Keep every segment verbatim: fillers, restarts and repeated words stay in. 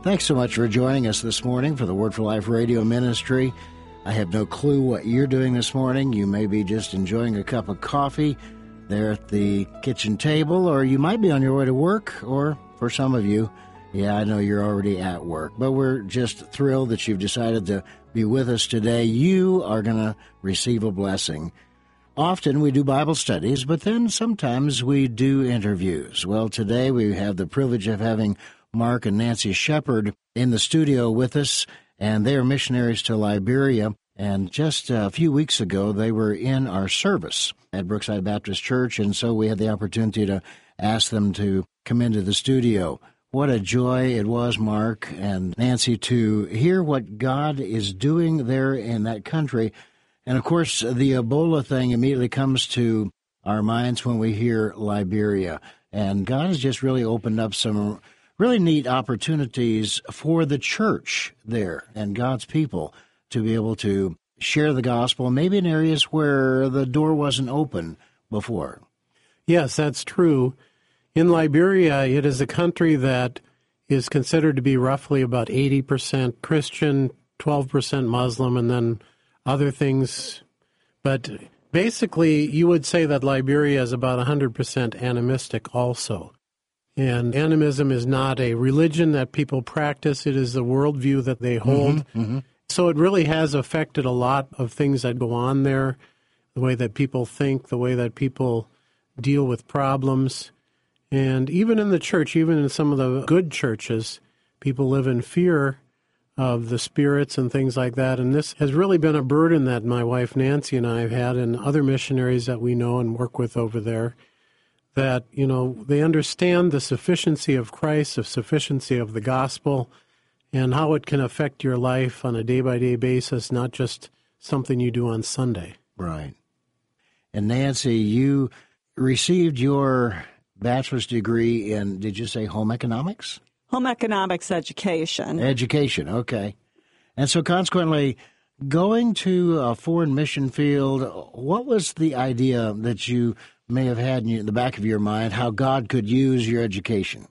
Thanks so much for joining us this morning for the Word for Life radio ministry. I have no clue what you're doing this morning. You may be just enjoying a cup of coffee there at the kitchen table, or you might be on your way to work, or for some of you, yeah, I know you're already at work. But we're just thrilled that you've decided to be with us today. You are going to receive a blessing. Often we do Bible studies, but then sometimes we do interviews. Well, today we have the privilege of having Mark and Nancy Shepard in the studio with us, and they are missionaries to Liberia. And just a few weeks ago, they were in our service at Brookside Baptist Church, and so we had the opportunity to ask them to come into the studio. What a joy it was, Mark and Nancy, to hear what God is doing there in that country. And, of course, the Ebola thing immediately comes to our minds when we hear Liberia. And God has just really opened up some really neat opportunities for the church there and God's people to be able to share the gospel, maybe in areas where the door wasn't open before. Yes, that's true. In Liberia, it is a country that is considered to be roughly about eighty percent Christian, twelve percent Muslim, and then other things. But basically, you would say that Liberia is about one hundred percent animistic also. And animism is not a religion that people practice. It is the worldview that they hold. Mm-hmm, mm-hmm. So it really has affected a lot of things that go on there, the way that people think, the way that people deal with problems. And even in the church, even in some of the good churches, people live in fear of the spirits and things like that. And this has really been a burden that my wife Nancy and I have had, and other missionaries that we know and work with over there, that, you know, they understand the sufficiency of Christ, the sufficiency of the gospel, and how it can affect your life on a day-by-day basis, not just something you do on Sunday. Right. And Nancy, you received your bachelor's degree in, did you say home economics? Home economics education. Education, okay. And so consequently, going to a foreign mission field, what was the idea that you may have had in the back of your mind, how God could use your education?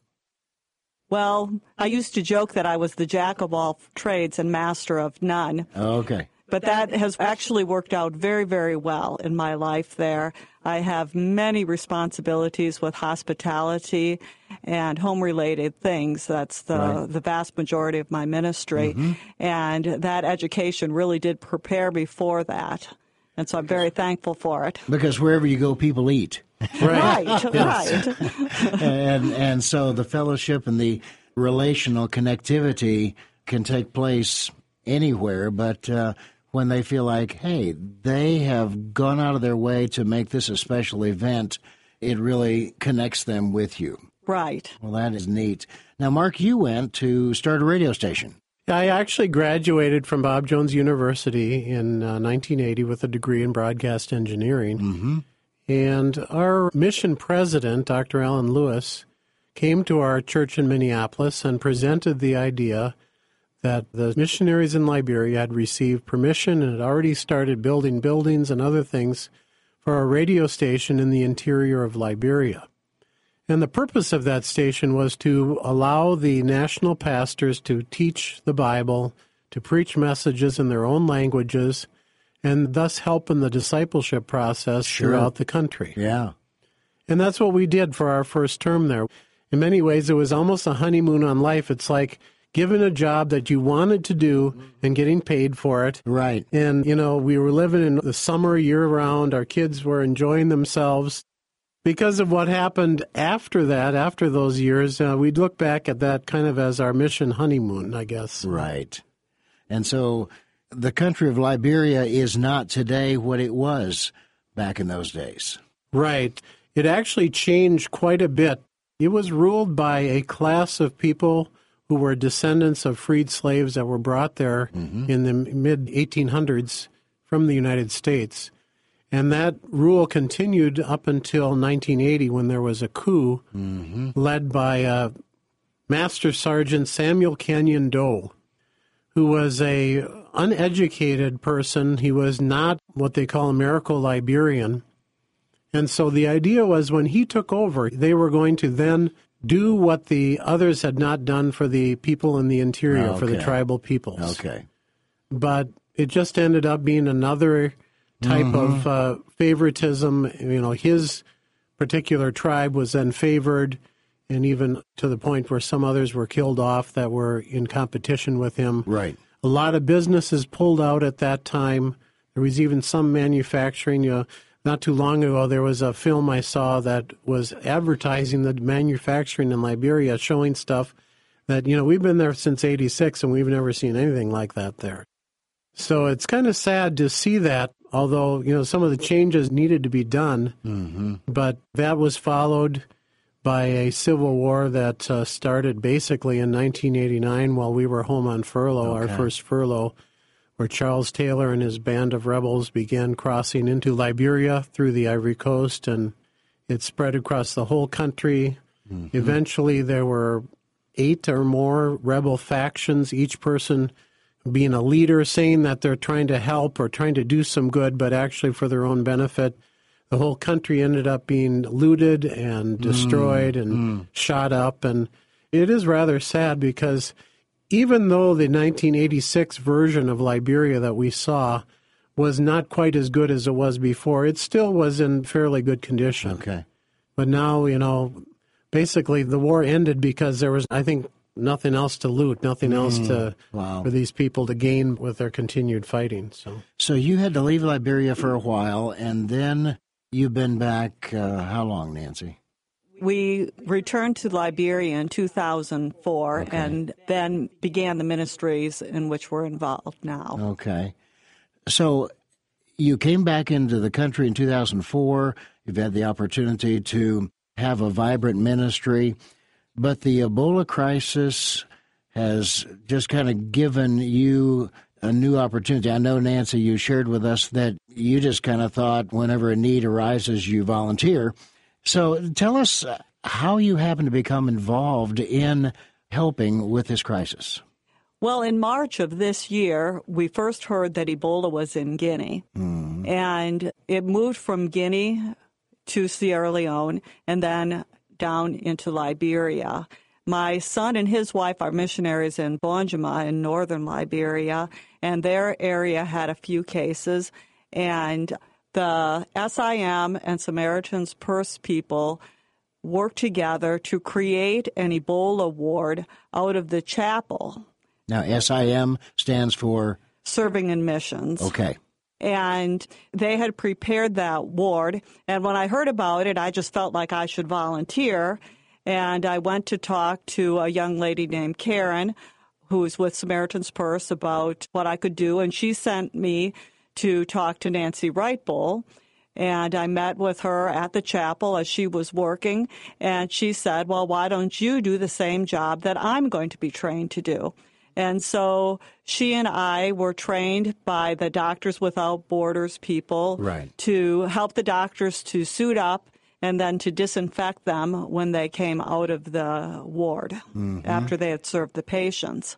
Well, I used to joke that I was the jack of all trades and master of none. Okay. But that has actually worked out very, very well in my life there. I have many responsibilities with hospitality and home-related things. That's the, right. the vast majority of my ministry. Mm-hmm. And that education really did prepare me for that. And so I'm very thankful for it. Because wherever you go, people eat. Right, right. right. and and so the fellowship and the relational connectivity can take place anywhere, but uh, when they feel like, hey, they have gone out of their way to make this a special event, it really connects them with you. Right. Well, that is neat. Now, Mark, you went to start a radio station. I actually graduated from Bob Jones University in uh, nineteen eighty with a degree in broadcast engineering. Mm-hmm. And our mission president, Doctor Alan Lewis, came to our church in Minneapolis and presented the idea that the missionaries in Liberia had received permission and had already started building buildings and other things for a radio station in the interior of Liberia. And the purpose of that station was to allow the national pastors to teach the Bible, to preach messages in their own languages, and thus help in the discipleship process sure. throughout the country. Yeah. And that's what we did for our first term there. In many ways, it was almost a honeymoon on life. It's like given a job that you wanted to do and getting paid for it. Right. And, you know, we were living in the summer year-round. Our kids were enjoying themselves. Because of what happened after that, after those years, uh, we'd look back at that kind of as our mission honeymoon, I guess. Right. And so the country of Liberia is not today what it was back in those days. Right. It actually changed quite a bit. It was ruled by a class of people who were descendants of freed slaves that were brought there mm-hmm. in the mid eighteen hundreds from the United States. And that rule continued up until nineteen eighty when there was a coup mm-hmm. led by uh, Master Sergeant Samuel Kenyon Doe, who was a uneducated person. He was not what they call Americo-Liberian. And so the idea was when he took over, they were going to then do what the others had not done for the people in the interior, Okay. for the tribal peoples. Okay. But it just ended up being another type Mm-hmm. of uh, favoritism. You know, his particular tribe was then favored, and even to the point where some others were killed off that were in competition with him. Right. A lot of businesses pulled out at that time. There was even some manufacturing. You know, not too long ago, there was a film I saw that was advertising the manufacturing in Liberia, showing stuff that, you know, we've been there since eighty-six, and we've never seen anything like that there. So it's kind of sad to see that, although, you know, some of the changes needed to be done. Mm-hmm. But that was followed by a civil war that uh, started basically in nineteen eighty-nine while we were home on furlough, Okay. our first furlough, where Charles Taylor and his band of rebels began crossing into Liberia through the Ivory Coast, and it spread across the whole country. Mm-hmm. Eventually, there were eight or more rebel factions, each person being a leader, saying that they're trying to help or trying to do some good, but actually for their own benefit. The whole country ended up being looted and destroyed Mm, and mm. shot up. And it is rather sad because even though the nineteen eighty-six version of Liberia that we saw was not quite as good as it was before, it still was in fairly good condition. Okay. But now, you know, basically the war ended because there was, I think, nothing else to loot, nothing else to Wow. for these people to gain with their continued fighting. So So you had to leave Liberia for a while, and then you've been back, uh, how long, Nancy? We returned to Liberia in two thousand four Okay. and then began the ministries in which we're involved now. Okay. So you came back into the country in two thousand four. You've had the opportunity to have a vibrant ministry, but the Ebola crisis has just kind of given you a new opportunity. I know, Nancy, you shared with us that you just kind of thought whenever a need arises, you volunteer. So tell us how you happen to become involved in helping with this crisis. Well, in March of this year, we first heard that Ebola was in Guinea, Mm. and it moved from Guinea to Sierra Leone and then down into Liberia. My son and his wife are missionaries in Bonjama in northern Liberia, and their area had a few cases, and the S I M and Samaritan's Purse people worked together to create an Ebola ward out of the chapel. Now, S I M stands for? Serving in Missions. Okay. And they had prepared that ward. And when I heard about it, I just felt like I should volunteer. And I went to talk to a young lady named Karen, who was with Samaritan's Purse, about what I could do. And she sent me to talk to Nancy Wright-Bull. And I met with her at the chapel as she was working. And she said, well, why don't you do the same job that I'm going to be trained to do? And so she and I were trained by the Doctors Without Borders people Right. to help the doctors to suit up and then to disinfect them when they came out of the ward Mm-hmm. after they had served the patients.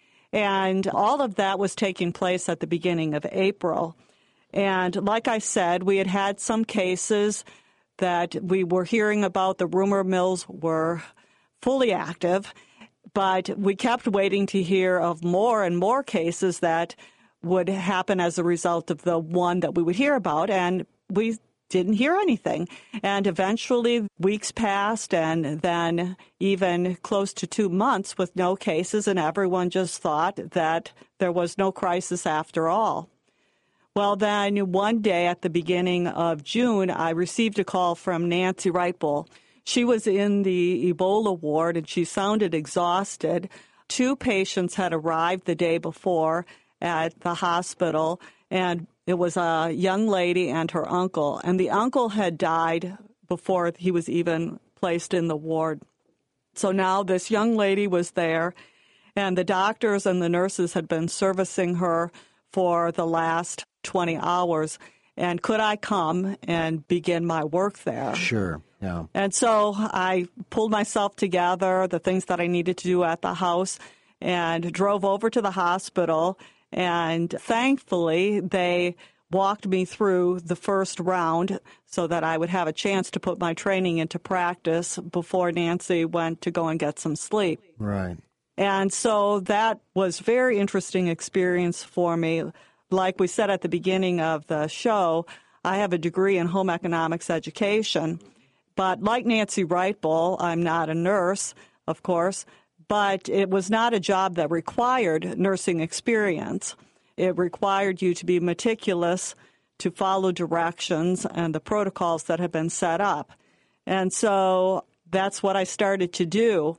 And all of that was taking place at the beginning of April. And like I said, we had had some cases that we were hearing about. The rumor mills were fully active. But we kept waiting to hear of more and more cases that would happen as a result of the one that we would hear about, and we didn't hear anything. And eventually weeks passed, and then even close to two months with no cases, and everyone just thought that there was no crisis after all. Well, then one day at the beginning of June, I received a call from Nancy Wright-Bull. She was in the Ebola ward, and she sounded exhausted. Two patients had arrived the day before at the hospital, and it was a young lady and her uncle. And the uncle had died before he was even placed in the ward. So now this young lady was there, and the doctors and the nurses had been servicing her for the last twenty hours. And could I come and begin my work there? Sure, yeah. And so I pulled myself together, the things that I needed to do at the house, and drove over to the hospital. And thankfully, they walked me through the first round so that I would have a chance to put my training into practice before Nancy went to go and get some sleep. Right. And so that was a very interesting experience for me. Like we said at the beginning of the show, I have a degree in home economics education. But like Nancy Wright-Bull, I'm not a nurse, of course, but it was not a job that required nursing experience. It required you to be meticulous, to follow directions and the protocols that have been set up. And so that's what I started to do.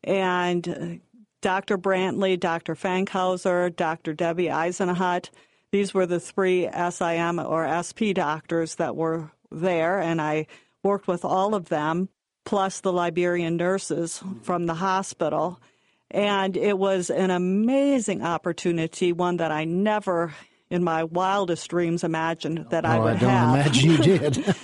And Doctor Brantley, Doctor Fankhauser, Doctor Debbie Eisenhut, these were the three S I M or S P doctors that were there, and I worked with all of them, plus the Liberian nurses from the hospital. And it was an amazing opportunity, one that I never, in my wildest dreams, imagined that oh, I would I don't have. imagine you did.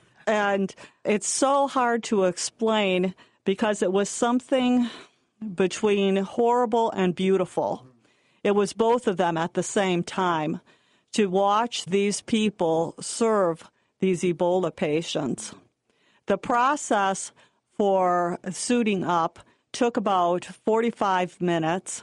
And it's so hard to explain because it was something between horrible and beautiful. It was both of them at the same time, to watch these people serve these Ebola patients. The process for suiting up took about forty-five minutes,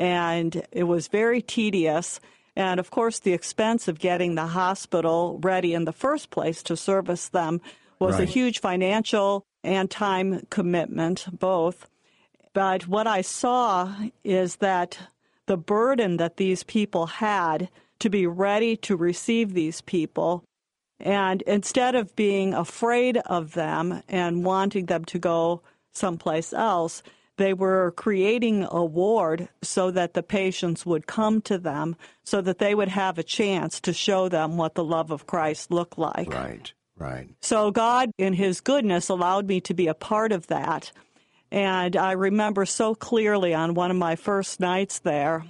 and it was very tedious. And, of course, the expense of getting the hospital ready in the first place to service them was right. a huge financial and time commitment, both. But what I saw is that the burden that these people had to be ready to receive these people, and instead of being afraid of them and wanting them to go someplace else, they were creating a ward so that the patients would come to them, so that they would have a chance to show them what the love of Christ looked like. Right, right. So God, in His goodness, allowed me to be a part of that. And I remember so clearly on one of my first nights there,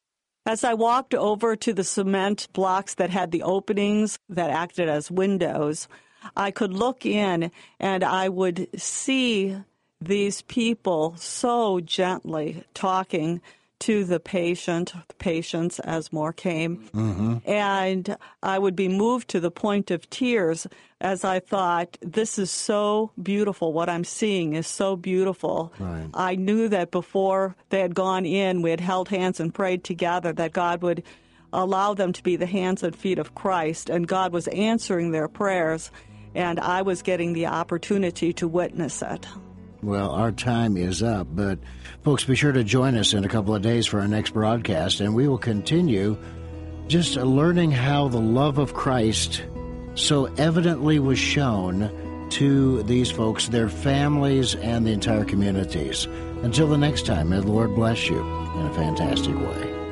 as I walked over to the cement blocks that had the openings that acted as windows, I could look in and I would see these people so gently talking to the patient, the patients as more came. Mm-hmm. And I would be moved to the point of tears as I thought, this is so beautiful. What I'm seeing is so beautiful. Right. I knew that before they had gone in, we had held hands and prayed together, that God would allow them to be the hands and feet of Christ. And God was answering their prayers, and I was getting the opportunity to witness it. Well, our time is up, but folks, be sure to join us in a couple of days for our next broadcast, and we will continue just learning how the love of Christ so evidently was shown to these folks, their families, and the entire communities. Until the next time, may the Lord bless you in a fantastic way.